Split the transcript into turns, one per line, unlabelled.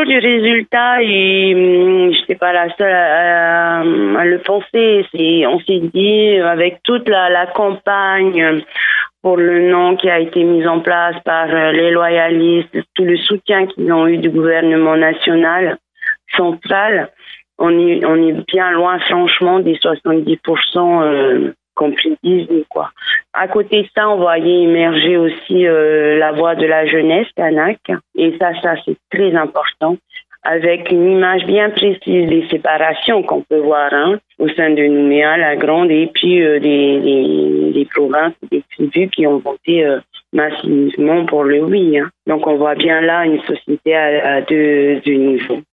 jour du résultat, et je n'étais pas la seule à le penser. On s'est dit, avec toute la campagne pour le non qui a été mise en place par les loyalistes, tout le soutien qu'ils ont eu du gouvernement national, central, on est bien loin, franchement, des 70% qu'on prédisait, quoi. À côté de ça, on voyait émerger aussi la voix de la jeunesse, Kanak, et ça c'est très important, avec une image bien précise des séparations qu'on peut voir au sein de Nouméa, la Grande, et puis des provinces, des tribus qui ont voté massivement pour le oui. Donc on voit bien là une société à deux niveaux.